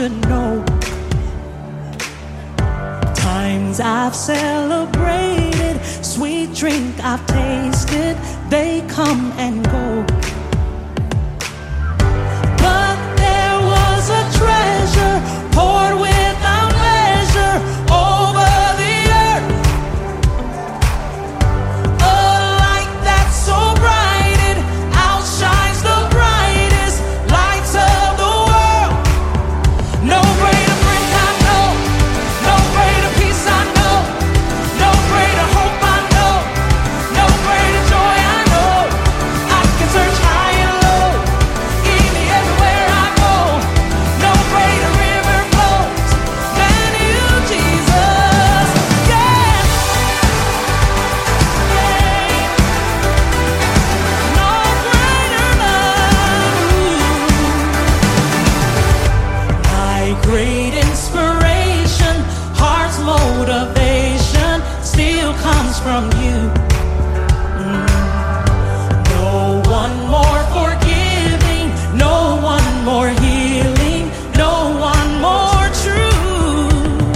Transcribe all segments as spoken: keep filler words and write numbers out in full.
to know. Times I've celebrated, sweet drink I've tasted, they come and go. But there was a treasure poured without measure over the earth, a light that so bright it outshines the brightest lights of the world. No greater friend I know, no greater peace I know, no greater hope I know, no greater joy I know. I can search high and low, even everywhere I go. No greater river flows than you, Jesus. Yeah. No greater love. My great inspiration, heart's motivation still comes from you. No one more forgiving, no one more healing, no one more true.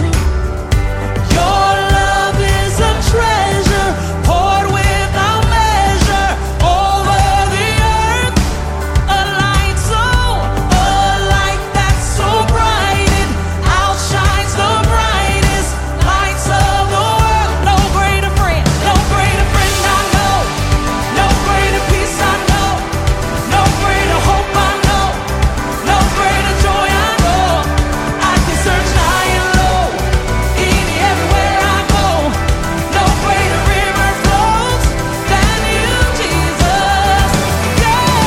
Your love is a treasure poured without measure over the earth, a light so, a light that's so bright it outshines the brightest lights of the world. No greater friend, no greater friend I know, no greater peace I know, no greater hope I know, no greater joy I know. I can search high and low, any everywhere I go. No greater river flows than you, Jesus. Yeah.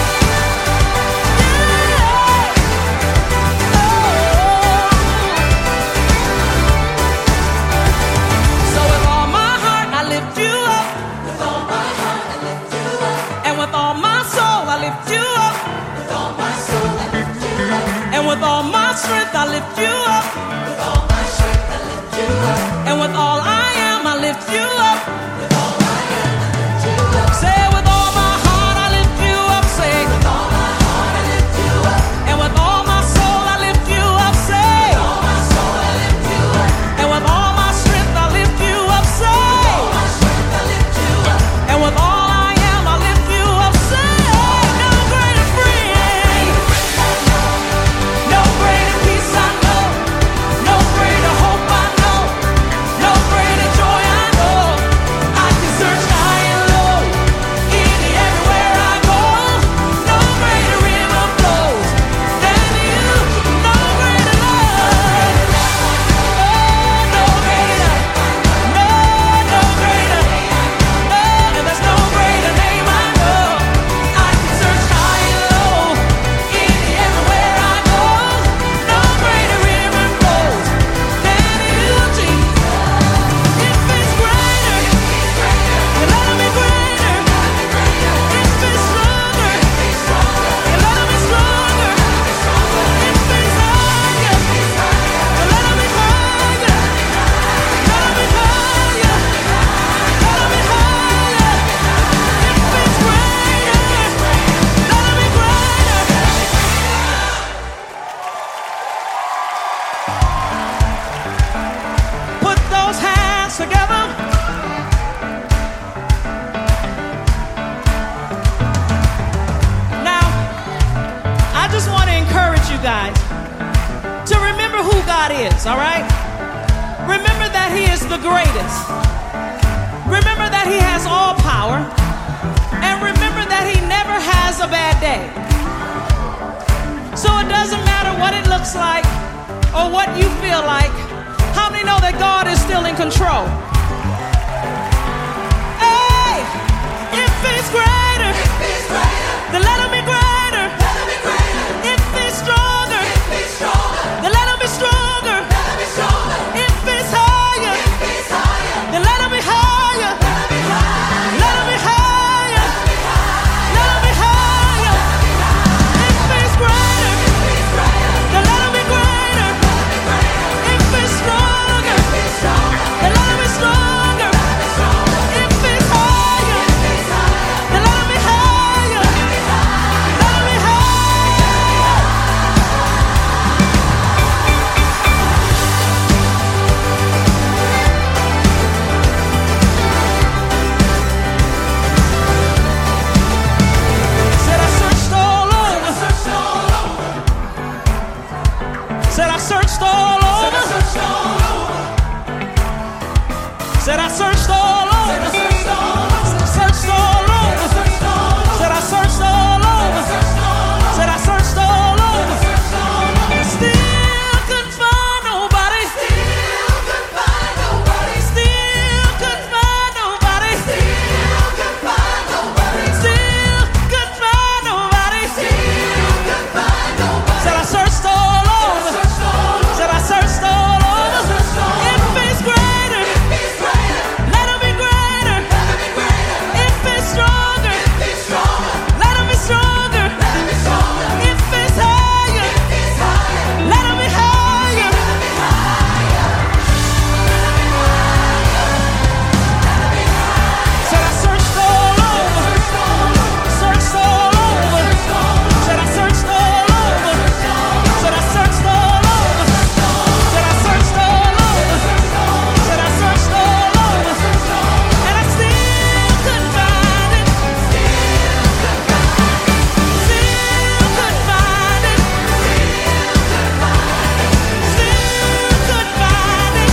So with all my heart I lift you up, with all my heart I lift you up, and with all my soul I lift you up, with all my soul I lift you up, and with all my strength I lift you up, with all my strength I lift you up, and with all I am I lift you up, with all I am I lift you up. Say with all my heart I lift you up, say with all my heart I lift you up, and with all my soul I lift you up, say with all my soul I lift you up, and with all my strength I lift you up, say with all my strength I lift you up, and with all I am I lift you up, say no greater friend, no greater peace I know, no greater hope I know, no greater joy I know. I can search high and low, any everywhere I go. No greater river flows than you, no greater love. Oh, no greater, no, no greater, no, and there's no greater name I know. I can search high and low, any everywhere I go. No greater river flows than you, Jesus. If it's greater, then let it be greater. If it's stronger, then let it be stronger. If it's higher, then let it be higher. Let it be higher. Let it be higher. If it's greater, let it be greater. Put those hands together. Now, I just want to encourage you guys to remember who God is, all right? Remember that He is the greatest. Remember that He has all power. And remember that He never has a bad day. So it doesn't matter what it looks like or what you feel like. How many know that God is still in control? Hey, if He's greater, then let Him be greater. If He's stronger, then let Him be stronger. If He's higher, then let Him be higher. Let Him be higher. Let Him be higher. If He's greater, then let Him be greater. If He's stronger, then let Him be stronger. Said I searched all over. Searched all over. Said I searched all over. Said I searched all over. Still couldn't find nobody. Still couldn't find nobody. Still couldn't find nobody. Still couldn't find nobody. Still couldn't find nobody. Still couldn't find nobody. Said I searched all over. Said I searched all over. If it's greater, let him be greater. If it's stronger, let him be stronger. If it's higher, let him be higher. Said I searched all over. Searched all over. Said I searched all over. Said I searched all over. Said I searched all over. Said I searched all over. And I still couldn't find it. Still couldn't find it. Still couldn't find it. Still couldn't find it.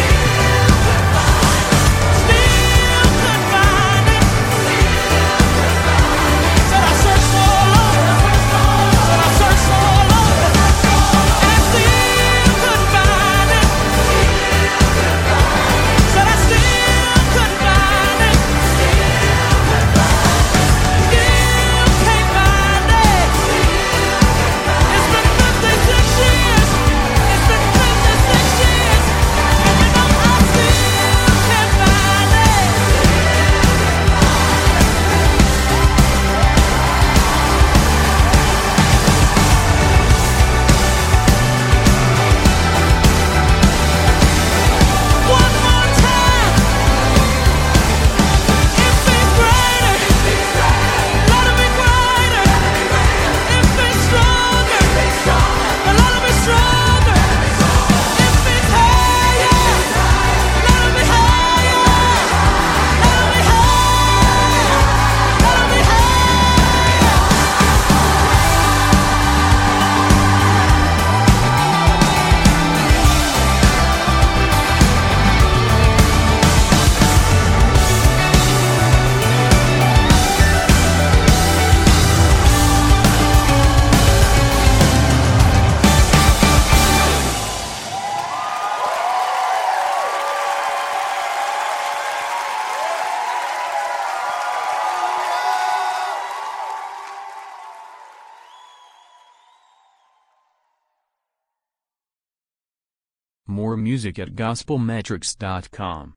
Still couldn't find it. Said I searched all over. Said I searched all over. And still couldn't find it. Said I still couldn't find it. Still can't find it. It's been fifty-six years. It's been fifty-six years. And you know I still can't find it. One more time. If it's greater, let him be greater. If it's stronger, let him be stronger. If it's higher, let him be higher. Let him be higher. Let him be higher. More music at gospel metrics dot com.